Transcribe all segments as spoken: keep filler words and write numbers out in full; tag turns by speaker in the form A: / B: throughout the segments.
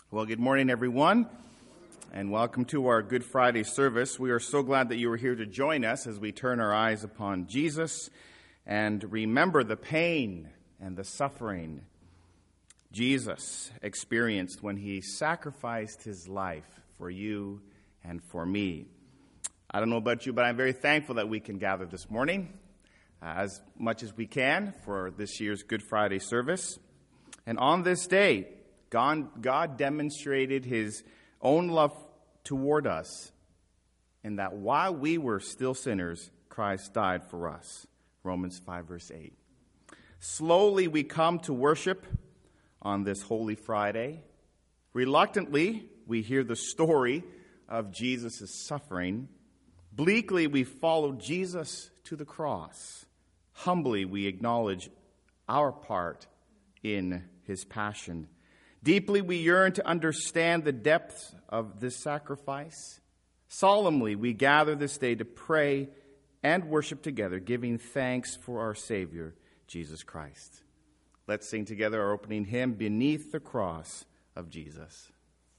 A: Well, good morning, everyone, and welcome to our Good Friday service. We are so glad that you are here to join us as we turn our eyes upon Jesus and remember the pain and the suffering Jesus experienced when he sacrificed his life for you and for me. I don't know about you, but I'm very thankful that we can gather this morning uh, as much as we can for this year's Good Friday service. And on this day, God, God demonstrated his own love toward us in that while we were still sinners, Christ died for us. Romans five, verse eight. Slowly we come to worship on this Holy Friday. Reluctantly, we hear the story of Jesus' suffering. Bleakly, we follow Jesus to the cross. Humbly, we acknowledge our part in his passion. Deeply, we yearn to understand the depths of this sacrifice. Solemnly, we gather this day to pray and worship together, giving thanks for our Savior, Jesus Christ. Let's sing together our opening hymn, Beneath the Cross of Jesus.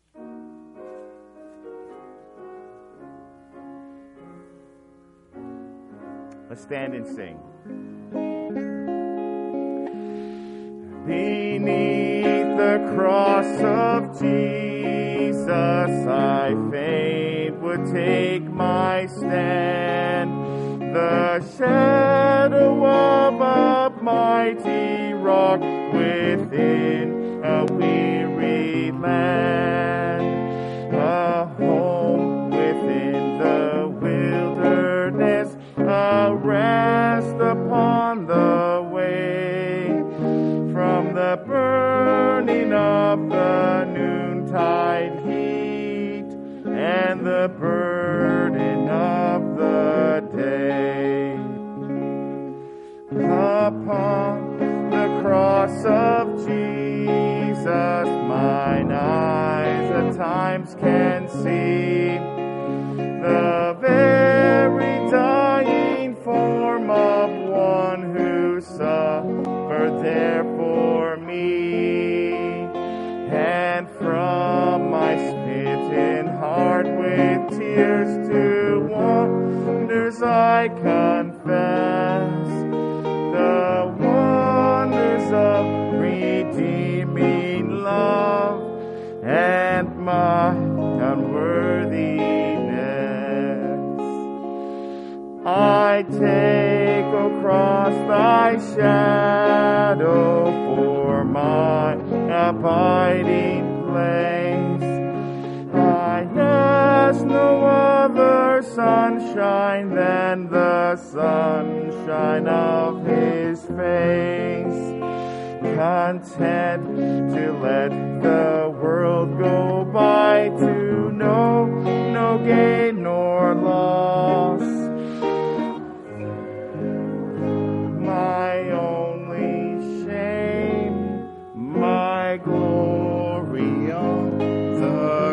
A: Let's stand and sing. Beneath the cross of Jesus, I fain would take my stand. The shadow of a mighty rock within a weary land, a home within the wilderness, a rest upon the way, from the burning of the noontide heat and the burden of the day. Upon the cross of Jesus, mine eyes at times can see the very dying form of one who suffered there for me. And from my smitten heart with tears to wonders I confess the wonders of redeeming love and my unworthiness. I take, O cross, thy shadow for my abiding place. I ask no other sunshine than the sunshine of his face. Content to let the world go by, to know no gain nor loss. My only shame, my glory on the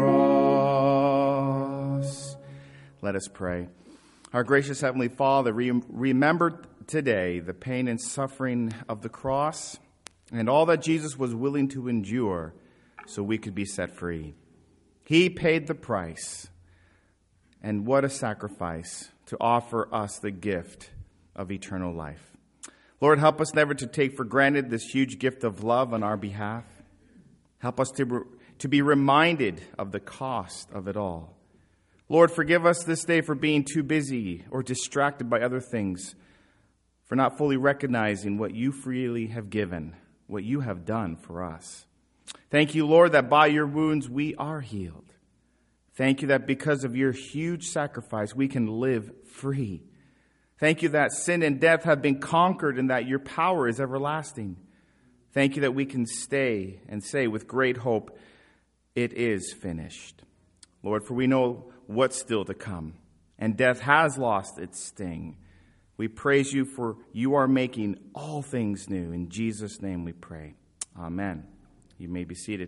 A: cross. Let us pray. Our gracious Heavenly Father, re- remember today the pain and suffering of the cross and all that Jesus was willing to endure so we could be set free. He paid the price, and what a sacrifice to offer us the gift of eternal life. Lord, help us never to take for granted this huge gift of love on our behalf. Help us to, to be reminded of the cost of it all. Lord, forgive us this day for being too busy or distracted by other things, for not fully recognizing what you freely have given, what you have done for us. Thank you, Lord, that by your wounds we are healed. Thank you that because of your huge sacrifice we can live free. Thank you that sin and death have been conquered and that your power is everlasting. Thank you that we can stay and say with great hope, it is finished. Lord, for we know what's still to come, and death has lost its sting. We praise you for you are making all things new. In Jesus' name we pray. Amen. You may be seated.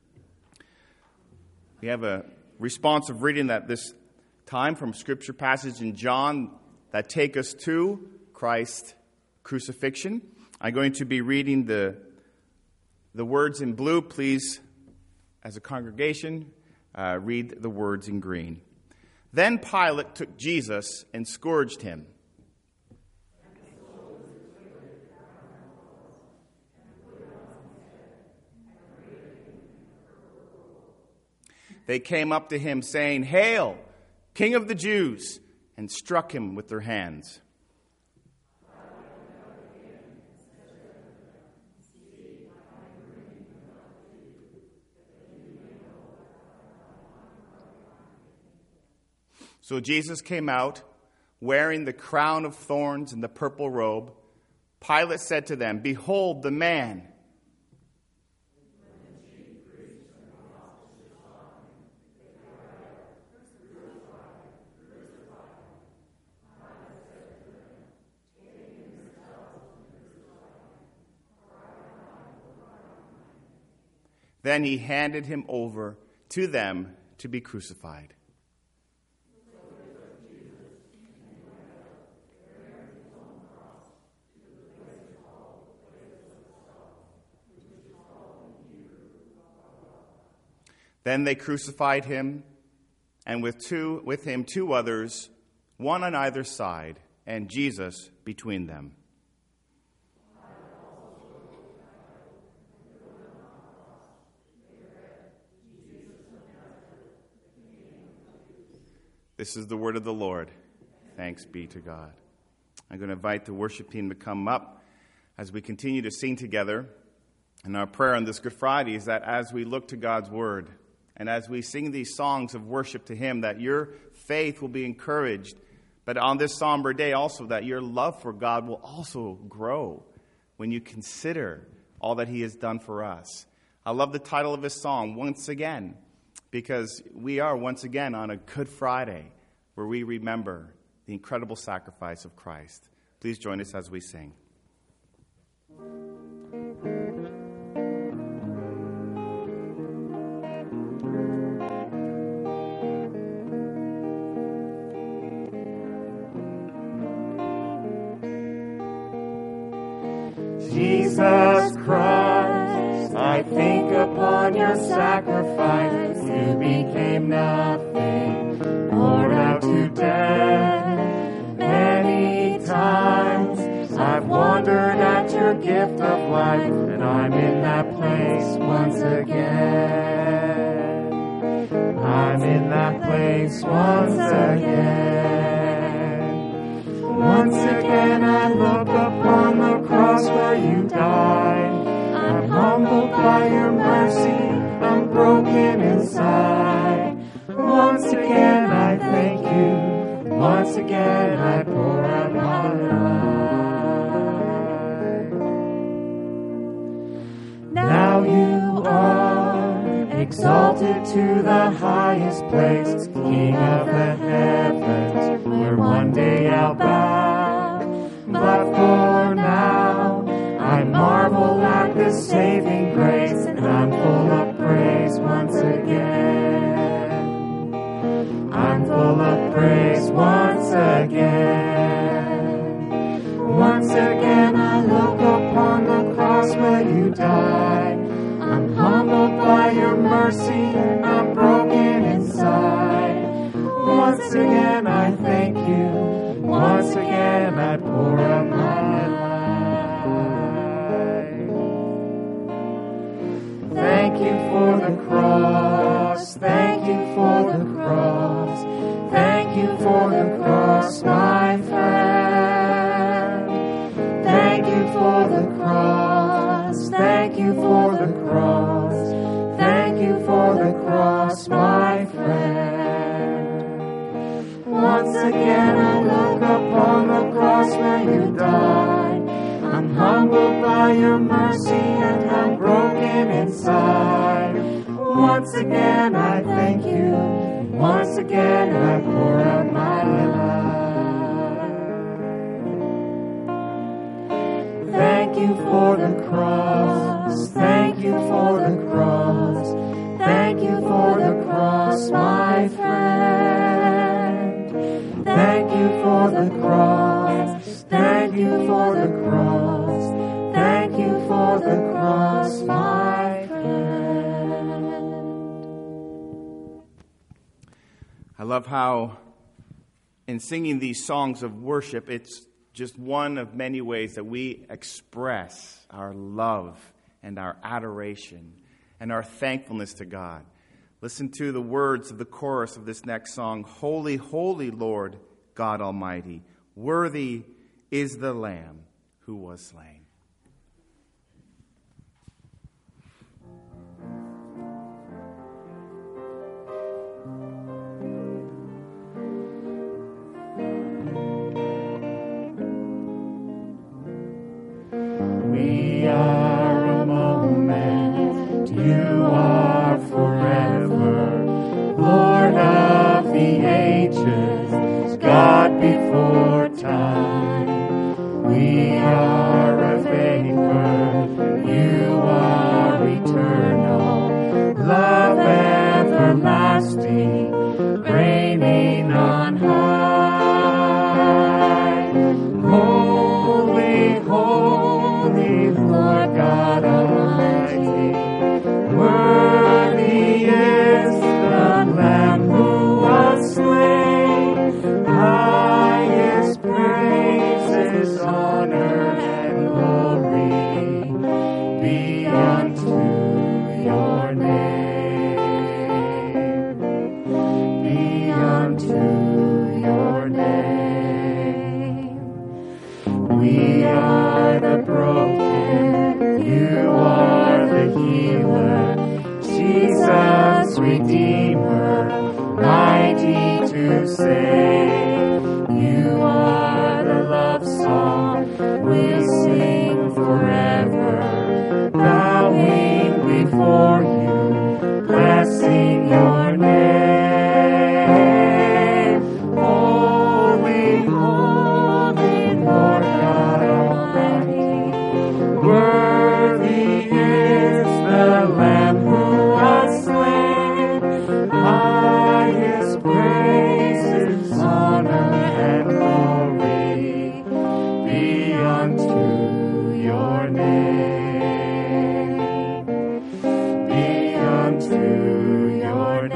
A: We have a responsive reading at this time from Scripture passage in John that take us to Christ's crucifixion. I'm going to be reading the, the words in blue. Please as a congregation, uh, read the words in green. Then Pilate took Jesus and scourged him. They came up to him, saying, "Hail, King of the Jews!" and struck him with their hands. So Jesus came out, wearing the crown of thorns and the purple robe. Pilate said to them, "Behold the man." Then he handed him over to them to be crucified. Then they crucified him, and with two with him two others, one on either side, and Jesus between them. This is the word of the Lord. Thanks be to God. I'm going to invite the worship team to come up as we continue to sing together. And our prayer on this Good Friday is that as we look to God's word and as we sing these songs of worship to him, that your faith will be encouraged. But on this somber day also, that your love for God will also grow when you consider all that he has done for us. I love the title of his song, Once Again, because we are once again on a Good Friday where we remember the incredible sacrifice of Christ. Please join us as we sing.
B: Jesus Christ, I think upon your sacrifice. You became nothing, poured out to death. Many times I've wondered at your gift of life, and I'm in that place once again. I'm in that place once again. Once again I look upon the cross where you died. I'm humbled by your mercy, I'm broken inside. Once again I thank you, once again I pour out my life. Now you are exalted to the highest place, King of the heavens, where one day I'll bow. But for now, I marvel at this saving grace, and I'm full of praise once again. I'm full of praise once again. Once again I look upon the cross where you died. I'm humbled by your mercy, I'm broken inside. Once again I thank you, once again I pour out my life. Thank you for the cross, thank you for the cross, thank you for the cross, my friend. Thank you for the cross, thank you for the cross, thank you for the cross, my friend. Once again I look upon the cross where you died. I'm humbled by your mercy and I'm broken inside. Once again I thank you, once again I pour out my life. Thank you for the cross, thank you for the cross, thank you for the cross, my friend. Thank you for the cross, thank you for the cross, thank you for the cross, my friend.
A: I love how in singing these songs of worship, it's just one of many ways that we express our love and our adoration and our thankfulness to God. Listen to the words of the chorus of this next song. Holy, holy Lord God Almighty, worthy is the Lamb who was slain.
B: We are a moment, you are forever, Lord of the ages, God before time. We are a vapor, you are eternal, love everlasting, reigning on high. Holy, holy, Lord God Almighty, worthy is the Lamb who was slain. Highest praises, honor, and glory be unto your name. Be unto your name. We are the broken, you are the healer, Jesus Redeemer, mighty to save. You are the love song we sing forever, bowing before you, blessing your name. Holy, holy, Lord God Almighty, worthy is the Lamb who was slain. Highest praises, honor, and glory be unto your name. Be unto your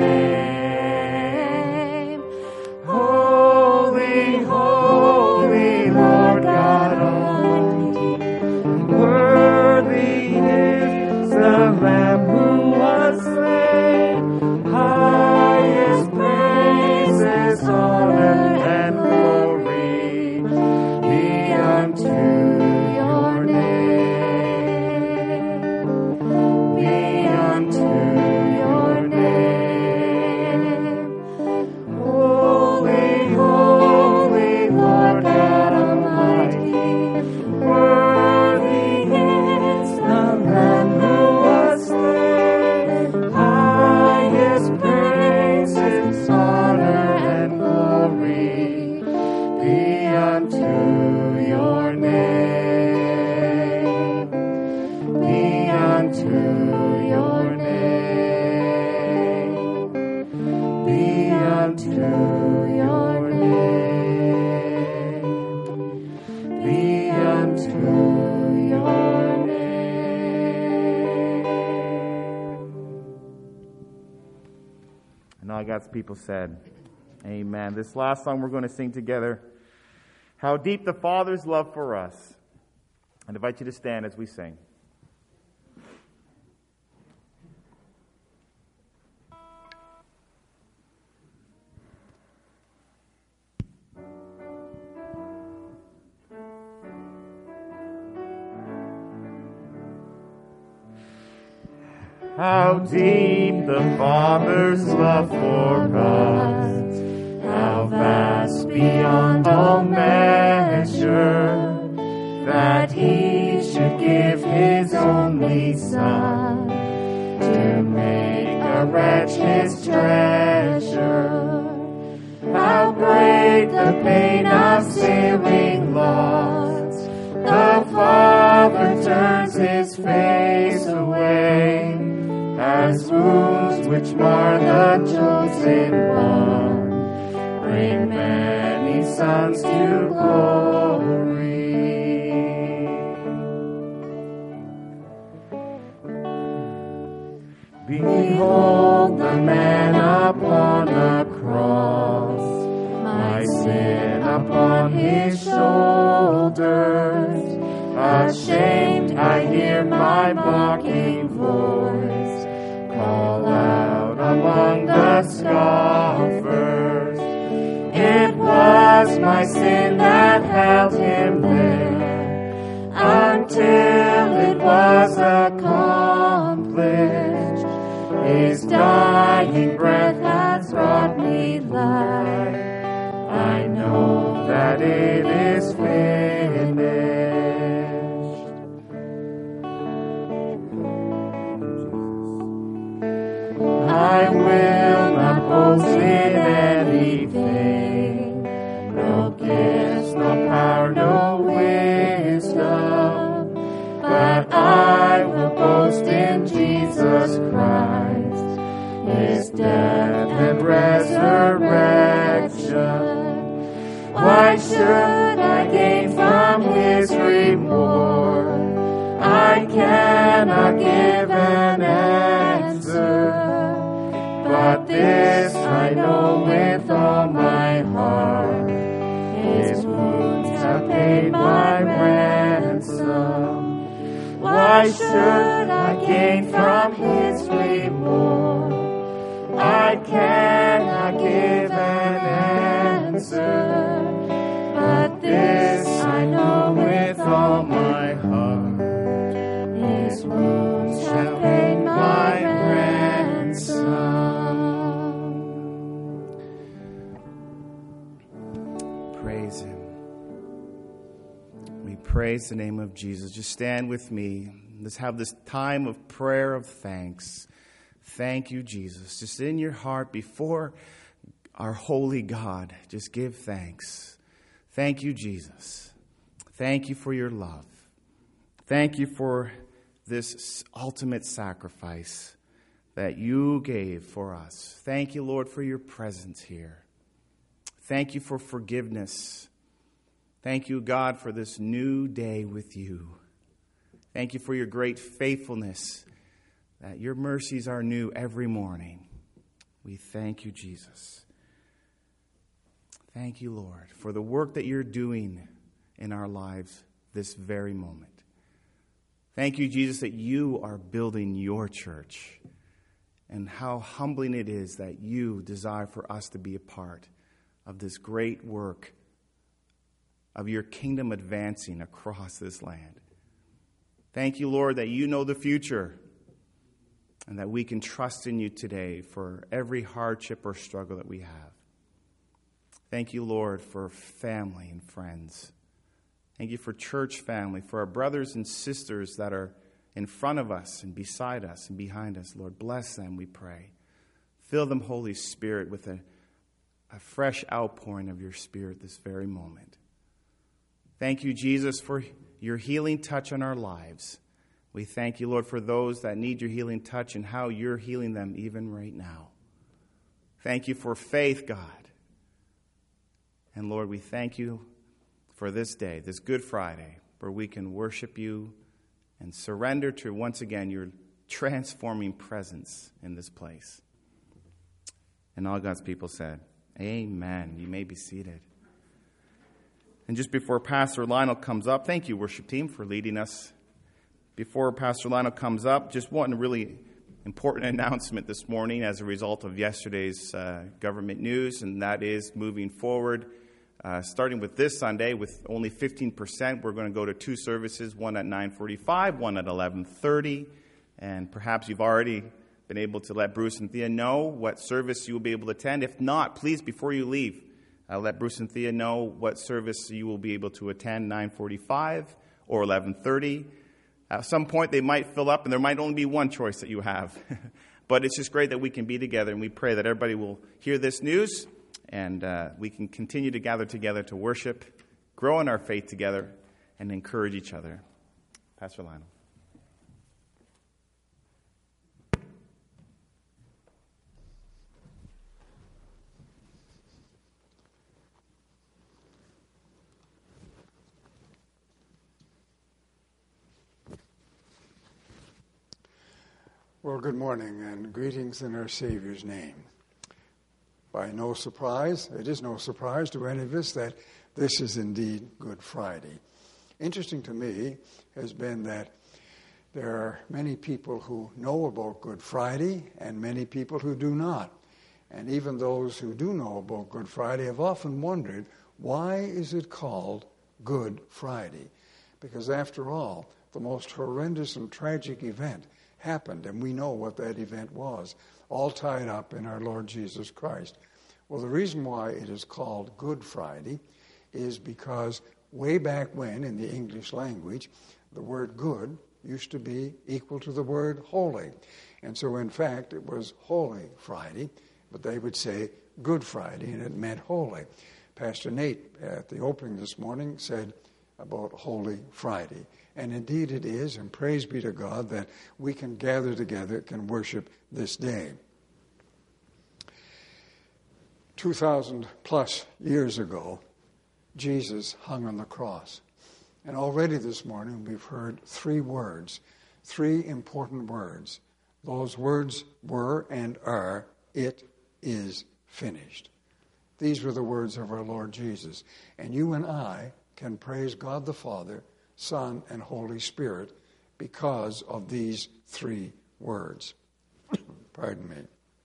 B: name. Holy, holy, Lord God Almighty, worthy is the Lamb who was slain. Highest praises, honor, and glory be unto your name. Be unto your name. Holy, holy, Lord God Almighty, worthy is the Lamb who was slain. Highest praises, honor, and glory be unto your name. Be unto your name. Be unto your name. Be unto your name.
A: And all God's people said, amen. This last song we're going to sing together, How Deep the Father's Love for Us. I invite you to stand as we sing. How deep the Father's love for us, how vast beyond all measure, that He should give His only Son to make a wretch His treasure. How great the pain of feeling lost, the Father turns His face away, as wounds which mar the chosen one bring many sons to glory. Behold the man upon the cross,
B: cross, my sin upon his shoulders. Ashamed, I hear my mocking voice call out among the scoffers. It was my sin that held him there until it was accomplished. His dying breath has brought me life. I know that it is finished. I will not boast in anything, no gifts, no power, no wisdom, but I will boast in Jesus Christ, his death and resurrection. Why should I gain from his reward? I cannot give an answer. But this I know with all my heart, his wounds have paid my ransom. Why should I gain from his reward? I cannot give an answer. But this I know with all my heart, his wounds have paid my ransom.
A: Praise him. We praise the name of Jesus. Just stand with me. Let's have this time of prayer of thanks. Thank you, Jesus. Just in your heart before our holy God, just give thanks. Thank you, Jesus. Thank you for your love. Thank you for this ultimate sacrifice that you gave for us. Thank you, Lord, for your presence here. Thank you for forgiveness. Thank you, God, for this new day with you. Thank you for your great faithfulness, that your mercies are new every morning. We thank you, Jesus. Thank you, Lord, for the work that you're doing in our lives this very moment. Thank you, Jesus, that you are building your church, and how humbling it is that you desire for us to be a part of this great work of your kingdom advancing across this land. Thank you, Lord, that you know the future and that we can trust in you today for every hardship or struggle that we have. Thank you, Lord, for family and friends. Thank you for church family, for our brothers and sisters that are in front of us and beside us and behind us. Lord, bless them, we pray. Fill them, Holy Spirit, with a A fresh outpouring of your Spirit this very moment. Thank you, Jesus, for your healing touch on our lives. We thank you, Lord, for those that need your healing touch and how you're healing them even right now. Thank you for faith, God. And Lord, we thank you for this day, this Good Friday, where we can worship you and surrender to, once again, your transforming presence in this place. And all God's people said, amen. You may be seated. And just before Pastor Lionel comes up, thank you, worship team, for leading us. Before Pastor Lionel comes up, just one really important announcement this morning as a result of yesterday's uh, government news, and that is moving forward, uh, starting with this Sunday, with only fifteen percent, we're going to go to two services, one at nine forty-five, one at eleven thirty, and perhaps you've already been able to let Bruce and Thea know what service you will be able to attend. If not, please, before you leave, uh, let Bruce and Thea know what service you will be able to attend, nine forty-five or eleven thirty. At some point, they might fill up, and there might only be one choice that you have. But it's just great that we can be together, and we pray that everybody will hear this news, and uh, we can continue to gather together to worship, grow in our faith together, and encourage each other. Pastor Lionel.
C: Well, good morning and greetings in our Savior's name. By no surprise, it is no surprise to any of us that this is indeed Good Friday. Interesting to me has been that there are many people who know about Good Friday and many people who do not. And even those who do know about Good Friday have often wondered, why is it called Good Friday? Because after all, the most horrendous and tragic event happened, and we know what that event was, all tied up in our Lord Jesus Christ. Well, the reason why it is called Good Friday is because way back when, in the English language, the word good used to be equal to the word holy. And so, in fact, it was Holy Friday, but they would say Good Friday, and it meant holy. Pastor Nate, at the opening this morning, said about Holy Friday. And indeed it is, and praise be to God that we can gather together, can worship this day. Two thousand plus years ago, Jesus hung on the cross. And already this morning we've heard three words, three important words. Those words were and are, it is finished. These were the words of our Lord Jesus. And you and I can praise God the Father, Son, and Holy Spirit because of these three words. Pardon me.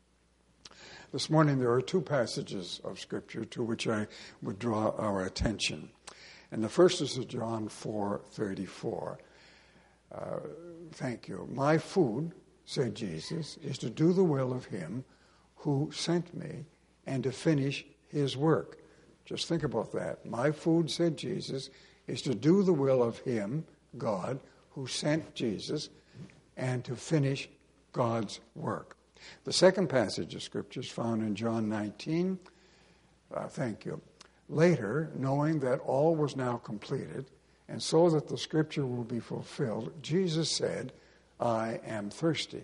C: This morning there are two passages of Scripture to which I would draw our attention. And the first is John four thirty-four. Uh, thank you. My food, said Jesus, is to do the will of him who sent me and to finish his work. Just think about that. My food, said Jesus, is to do the will of him, God, who sent Jesus, and to finish God's work. The second passage of Scripture is found in John nineteen. Uh, thank you. Later, knowing that all was now completed, and so that the Scripture will be fulfilled, Jesus said, I am thirsty.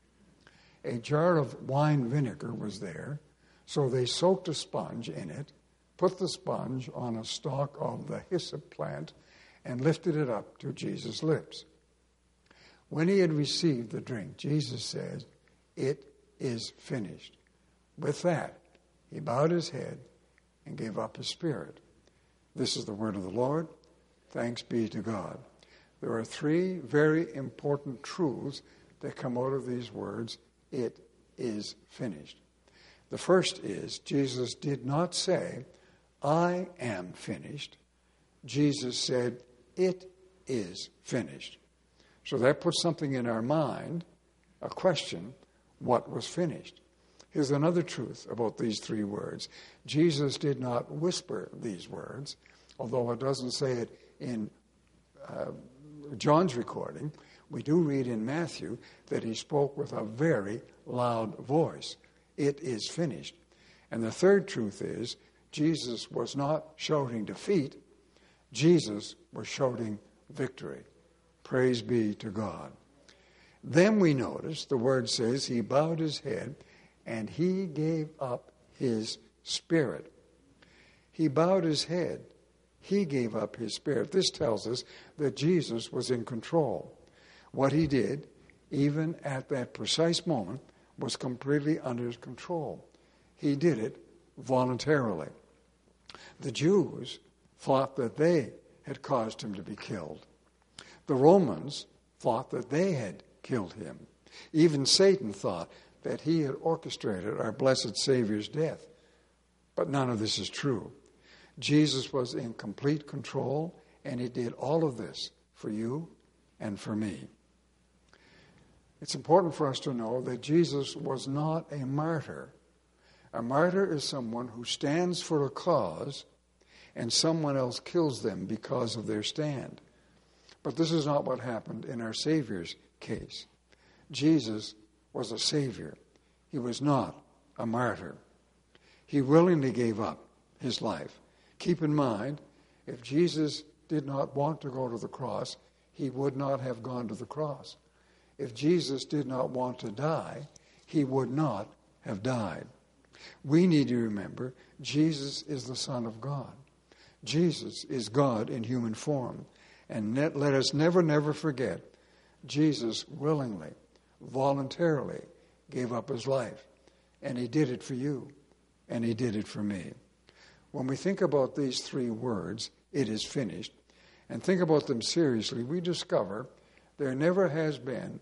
C: A jar of wine vinegar was there, so they soaked a sponge in it, put the sponge on a stalk of the hyssop plant, and lifted it up to Jesus' lips. When he had received the drink, Jesus said, it is finished. With that, he bowed his head and gave up his spirit. This is the word of the Lord. Thanks be to God. There are three very important truths that come out of these words, it is finished. The first is, Jesus did not say, I am finished. Jesus said, it is finished. So that puts something in our mind, a question, what was finished? Here's another truth about these three words. Jesus did not whisper these words, although it doesn't say it in uh, John's recording. We do read in Matthew that he spoke with a very loud voice. It is finished. And the third truth is, Jesus was not shouting defeat. Jesus was shouting victory. Praise be to God. Then we notice the word says he bowed his head and he gave up his spirit. He bowed his head. He gave up his spirit. This tells us that Jesus was in control. What he did, even at that precise moment, was completely under his control. He did it voluntarily. The Jews thought that they had caused him to be killed. The Romans thought that they had killed him. Even Satan thought that he had orchestrated our blessed Savior's death. But none of this is true. Jesus was in complete control, and he did all of this for you and for me. It's important for us to know that Jesus was not a martyr. A martyr is someone who stands for a cause and someone else kills them because of their stand. But this is not what happened in our Savior's case. Jesus was a Savior. He was not a martyr. He willingly gave up his life. Keep in mind, if Jesus did not want to go to the cross, he would not have gone to the cross. If Jesus did not want to die, he would not have died. We need to remember Jesus is the Son of God. Jesus is God in human form. And let us never, never forget, Jesus willingly, voluntarily gave up his life. And he did it for you. and he did it for me. When we think about these three words, it is finished, and think about them seriously, we discover there never has been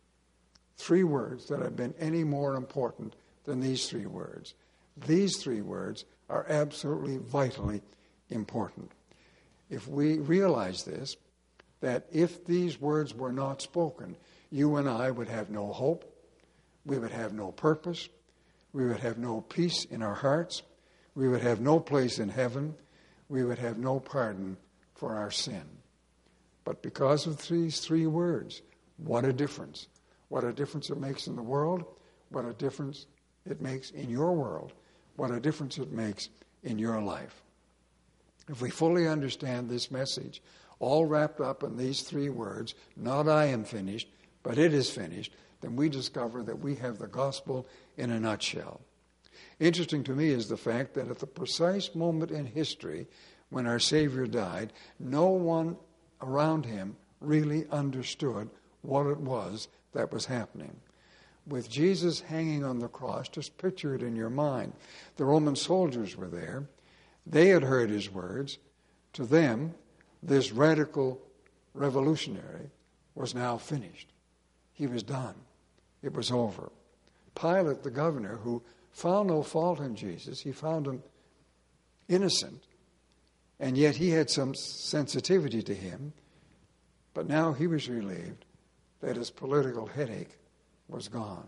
C: three words that have been any more important than these three words. These three words are absolutely vitally important. If we realize this, that if these words were not spoken, you and I would have no hope, we would have no purpose, we would have no peace in our hearts, we would have no place in heaven, we would have no pardon for our sin. But because of these three words, what a difference. What a difference it makes in the world, what a difference it makes in your world, what a difference it makes in your life. If we fully understand this message, all wrapped up in these three words, not I am finished, but it is finished, then we discover that we have the gospel in a nutshell. Interesting to me is the fact that at the precise moment in history when our Savior died, no one around him really understood what it was that was happening. With Jesus hanging on the cross, just picture it in your mind. The Roman soldiers were there. They had heard his words. To them, this radical revolutionary was now finished. He was done. It was over. Pilate, the governor, who found no fault in Jesus, he found him innocent, and yet he had some sensitivity to him, but now he was relieved that his political headache was gone.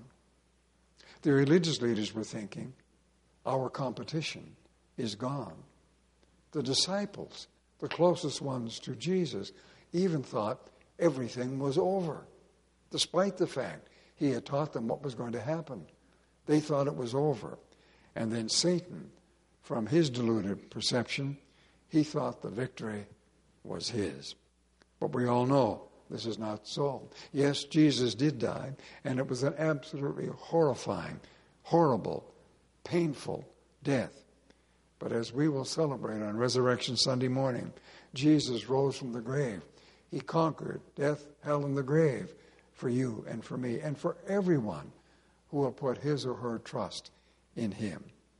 C: The religious leaders were thinking, our competition is gone. The disciples, the closest ones to Jesus, even thought everything was over, despite the fact he had taught them what was going to happen. They thought it was over. And then Satan, from his deluded perception, he thought the victory was his. But we all know this is not so. Yes, Jesus did die, and it was an absolutely horrifying, horrible, painful death. But as we will celebrate on Resurrection Sunday morning, Jesus rose from the grave. He conquered death, hell, and the grave for you and for me and for everyone who will put his or her trust in him.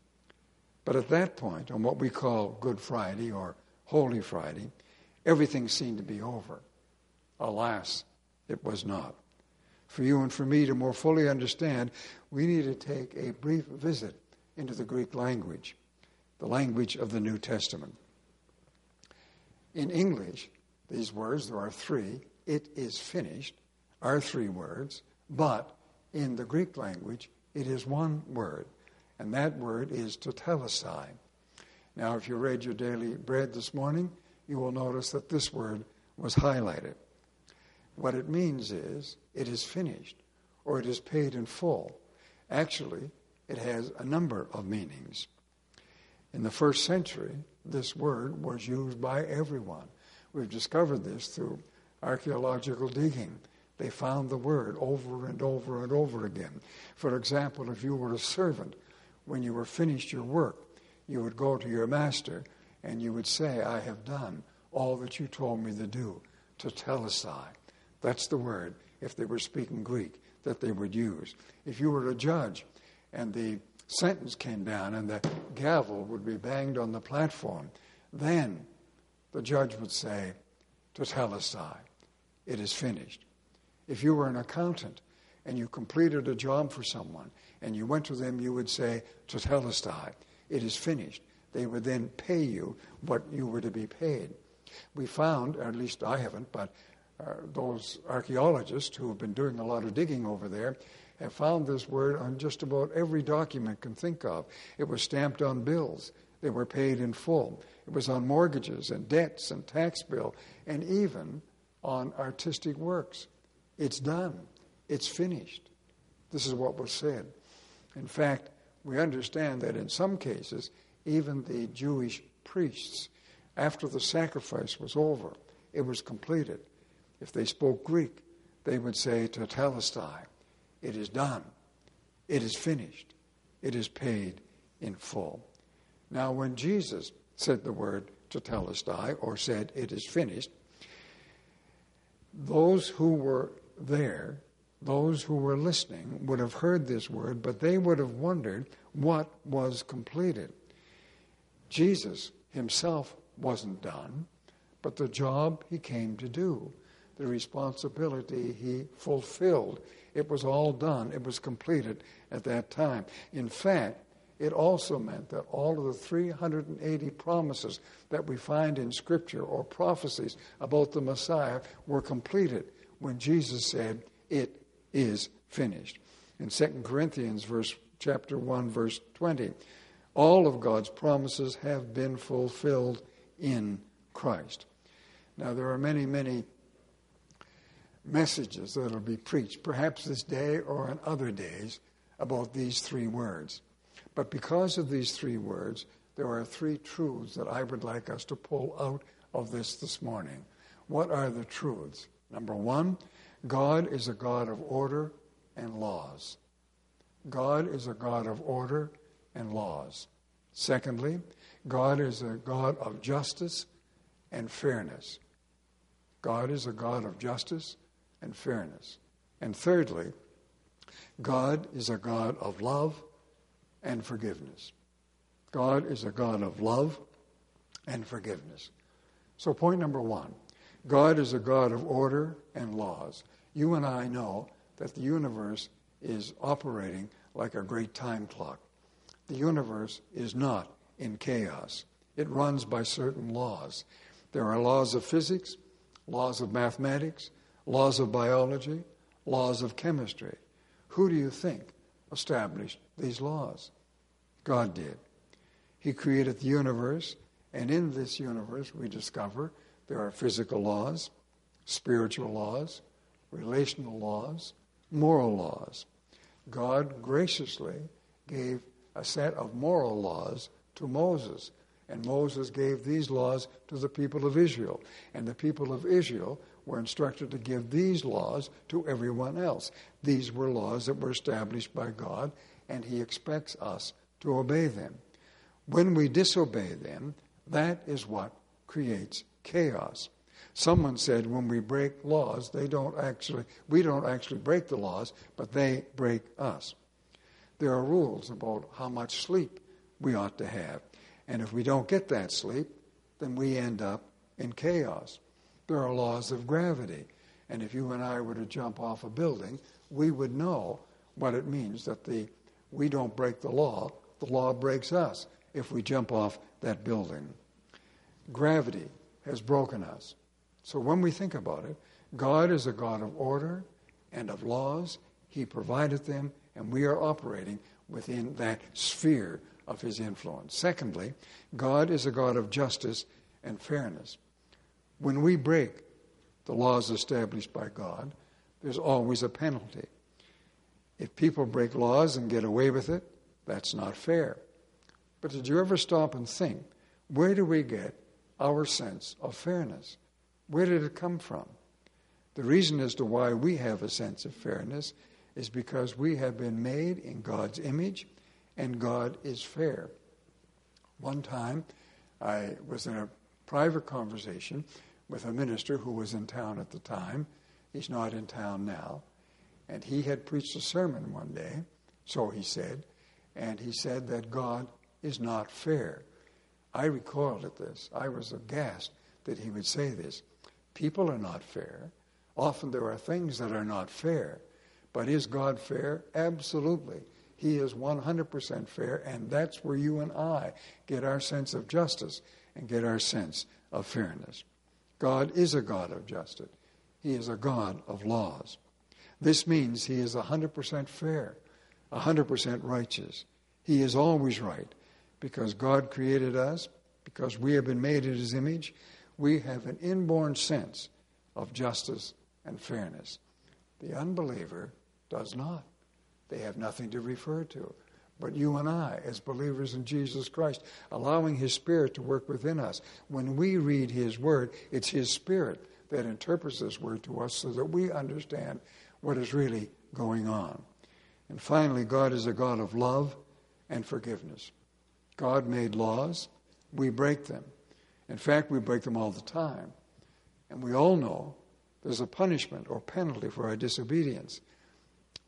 C: But at that point, on what we call Good Friday or Holy Friday, everything seemed to be over. Alas, it was not. For you and for me to more fully understand, we need to take a brief visit into the Greek language, the language of the New Testament. In English, these words, there are three, it is finished, are three words, but in the Greek language, it is one word, and that word is tetelestai. Now, if you read your daily bread this morning, you will notice that this word was highlighted. What it means is, it is finished, or it is paid in full. Actually, it has a number of meanings. In the first century, this word was used by everyone. We've discovered this through archaeological digging. They found the word over and over and over again. For example, if you were a servant, when you were finished your work, you would go to your master and you would say, I have done all that you told me to do, tetelestai. That's the word, if they were speaking Greek, that they would use. If you were a judge and the sentence came down and the gavel would be banged on the platform, then the judge would say, tetelestai, it is finished. If you were an accountant and you completed a job for someone and you went to them, you would say, tetelestai, it is finished. They would then pay you what you were to be paid. We found, or at least I haven't, but uh, those archaeologists who have been doing a lot of digging over there have found this word on just about every document you can think of. It was stamped on bills. They were paid in full. It was on mortgages and debts and tax bill and even on artistic works. It's done. It's finished. This is what was said. In fact, we understand that in some cases, even the Jewish priests, after the sacrifice was over, it was completed. If they spoke Greek, they would say tetelestai, it is done. It is finished. It is paid in full. Now, when Jesus said the word tetelestai, or said it is finished, those who were there, those who were listening would have heard this word, but they would have wondered what was completed. Jesus himself wasn't done, but the job he came to do, the responsibility he fulfilled, it was all done. It was completed at that time. In fact, it also meant that all of the three hundred eighty promises that we find in Scripture or prophecies about the Messiah were completed when Jesus said, "It is finished." In Second Corinthians verse, chapter one, verse twenty, all of God's promises have been fulfilled in Christ. Now, there are many, many messages that will be preached, perhaps this day or on other days, about these three words. But because of these three words, there are three truths that I would like us to pull out of this this morning. What are the truths? Number one, God is a God of order and laws. God is a God of order and laws. Secondly, God is a God of justice and fairness. God is a God of justice and fairness. And thirdly, God is a God of love and forgiveness. God is a God of love and forgiveness. So point number one, God is a God of order and laws. You and I know that the universe is operating like a great time clock. The universe is not in chaos. It runs by certain laws. There are laws of physics, laws of mathematics, laws of biology, laws of chemistry. Who do you think established these laws? God did. He created the universe, and in this universe we discover there are physical laws, spiritual laws, relational laws, moral laws. God graciously gave a set of moral laws to Moses, and Moses gave these laws to the people of Israel, and the people of Israel were instructed to give these laws to everyone else. These were laws that were established by God, and he expects us to obey them. When we disobey them, that is what creates chaos. Someone said when we break laws, they don't actually, we don't actually break the laws, but they break us. There are rules about how much sleep we ought to have. And if we don't get that sleep, then we end up in chaos. There are laws of gravity. And if you and I were to jump off a building, we would know what it means that the we don't break the law, the law breaks us if we jump off that building. Gravity has broken us. So when we think about it, God is a God of order and of laws. He provided them, and we are operating within that sphere of his influence. Secondly, God is a God of justice and fairness. When we break the laws established by God, there's always a penalty. If people break laws and get away with it, that's not fair. But did you ever stop and think, where do we get our sense of fairness? Where did it come from? The reason as to why we have a sense of fairness is because we have been made in God's image, and God is fair. One time, I was in a private conversation with a minister who was in town at the time. He's not in town now. And he had preached a sermon one day, so he said, and he said that God is not fair. I recoiled at this. I was aghast that he would say this. People are not fair. Often there are things that are not fair. But is God fair? Absolutely. He is one hundred percent fair, and that's where you and I get our sense of justice and get our sense of fairness. God is a God of justice. He is a God of laws. This means he is one hundred percent fair, one hundred percent righteous. He is always right because God created us, because we have been made in his image. We have an inborn sense of justice and fairness. The unbeliever does not. They have nothing to refer to. But you and I, as believers in Jesus Christ, allowing his Spirit to work within us, when we read his word, it's his Spirit that interprets this word to us so that we understand what is really going on. And finally, God is a God of love and forgiveness. God made laws. We break them. In fact, we break them all the time. And we all know there's a punishment or penalty for our disobedience.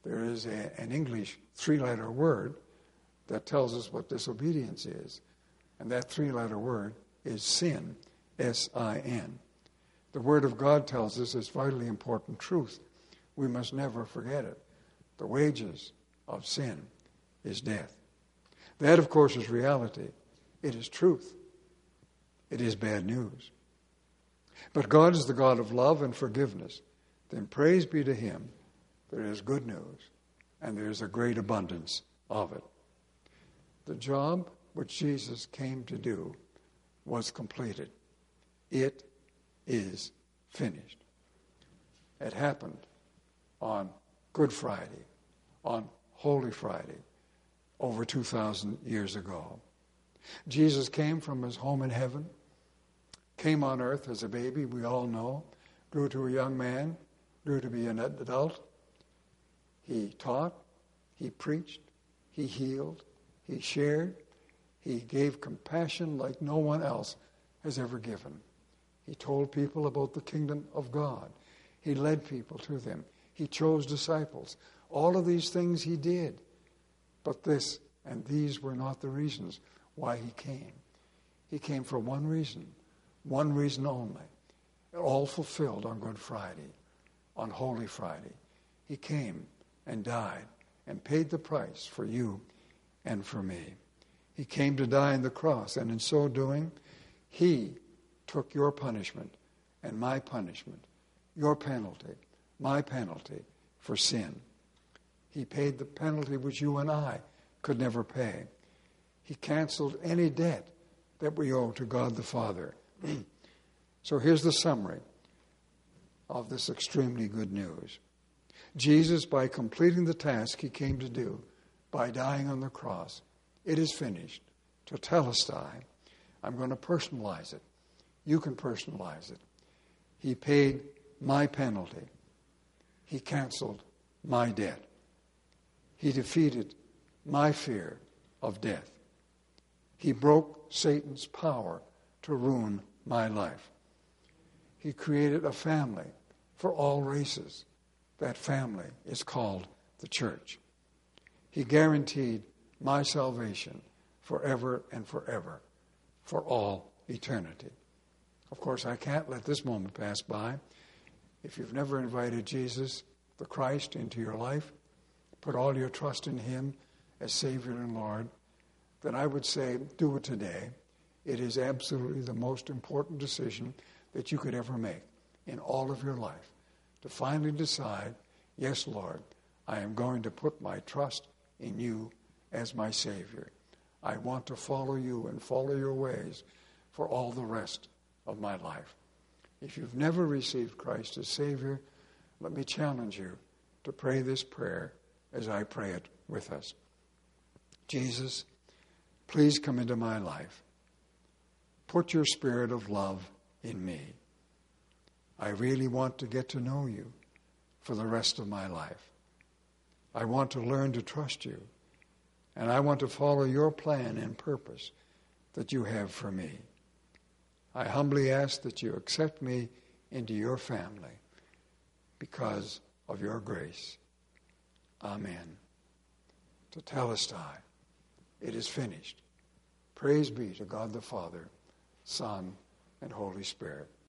C: there is a, an English three-letter word that tells us what disobedience is. And that three-letter word is sin, S I N. The Word of God tells us it's vitally important truth. We must never forget it. The wages of sin is death. That, of course, is reality. It is truth. It is bad news. But God is the God of love and forgiveness. Then praise be to Him. There is good news, and there is a great abundance of it. The job which Jesus came to do was completed. It is finished. It happened on Good Friday, on Holy Friday, over two thousand years ago. Jesus came from His home in heaven, came on earth as a baby, we all know, grew to a young man, grew to be an adult. He taught, He preached, He healed, He shared, He gave compassion like no one else has ever given. He told people about the kingdom of God. He led people to them. He chose disciples. All of these things He did. But this and these were not the reasons why He came. He came for one reason, one reason only, all fulfilled on Good Friday, on Holy Friday. He came and died and paid the price for you and for me. He came to die on the cross, and in so doing, He took your punishment and my punishment, your penalty, my penalty for sin. He paid the penalty which you and I could never pay. He canceled any debt that we owe to God the Father. So here's the summary of this extremely good news. Jesus, by completing the task He came to do, by dying on the cross, it is finished. Tetelestai. I'm going to personalize it. You can personalize it. He paid my penalty. He canceled my debt. He defeated my fear of death. He broke Satan's power to ruin my life. He created a family for all races. That family is called the church. He guaranteed my salvation forever and forever, for all eternity. Of course, I can't let this moment pass by. If you've never invited Jesus, the Christ, into your life, put all your trust in Him as Savior and Lord, then I would say, do it today. It is absolutely the most important decision that you could ever make in all of your life, to finally decide, yes, Lord, I am going to put my trust in You as my Savior. I want to follow You and follow Your ways for all the rest of my life. If you've never received Christ as Savior, let me challenge you to pray this prayer as I pray it with us. Jesus, please come into my life. Put Your spirit of love in me. I really want to get to know You for the rest of my life. I want to learn to trust You, and I want to follow Your plan and purpose that You have for me. I humbly ask that You accept me into Your family because of Your grace. Amen. Tetelestai. It is finished. Praise be to God the Father, Son, and Holy Spirit.